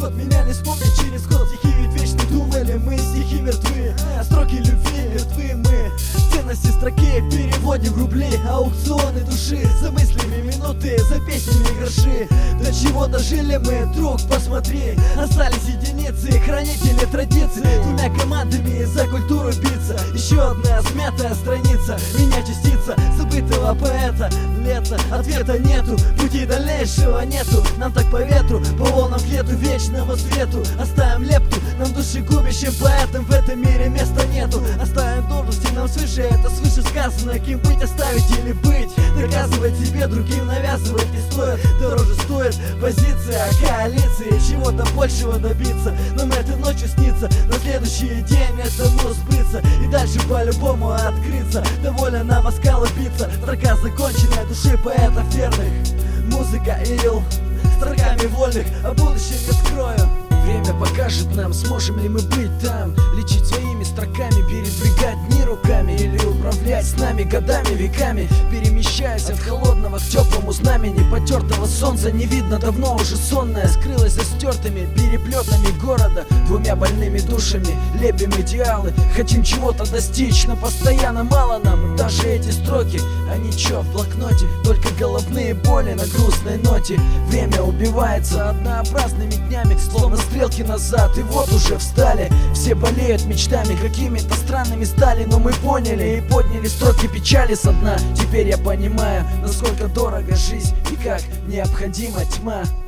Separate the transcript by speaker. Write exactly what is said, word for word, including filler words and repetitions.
Speaker 1: год меня не вспомнят через год. Стихи ведь вечно думали мы, стихи мертвы, а строки любви мертвы мы. Ценности строки переводим в рубли, аукционы души за мыслями минуты, за песнями гроши. До чего дожили мы, друг, посмотри. Остались единицы, хранители традиций, двумя командами за культуру биться. Еще одна смятая страница, меня частица забытого поэта. Лето, ответа нету, пути дальнейшего нету. Нам так по ветру, по волнам к лету, вечному свету. Оставим лепту, нам души губящим поэтам в этом мире места нету. Оставим должности, нам свыше, это свыше сказано. Кем быть, оставить или быть. Доказывать себе, другим навязывать не стоит. Дороже стоит позиция коалиции, чего-то большего добиться. Нам этой ночью снится, на следующий день этому сбыться. И дальше по-любому открыться. Довольно нам оскалы биться. Строка законченная души поэтов верных. Музыка ил строками вольных, о будущем я скрою.
Speaker 2: Время покажет нам, сможем ли мы быть там, лечить своими строками, передвигать дни руками или управлять с нами годами, веками, перемещаясь от холодного к теплому знамени. Потертого солнца не видно, давно уже сонное скрылось за стертыми переплетами города. Двумя больными душами лепим идеалы, хотим чего-то достичь, но постоянно мало нам. Даже эти строки, они чё в блокноте, только головные боли на грустной ноте. Время убивается однообразными днями, словно стрелки назад, и вот уже встали. Все болеют мечтами, какими-то странными стали, но мы поняли и подняли строки печали со дна. Теперь я понимаю, насколько дорога жизнь и как необходима тьма.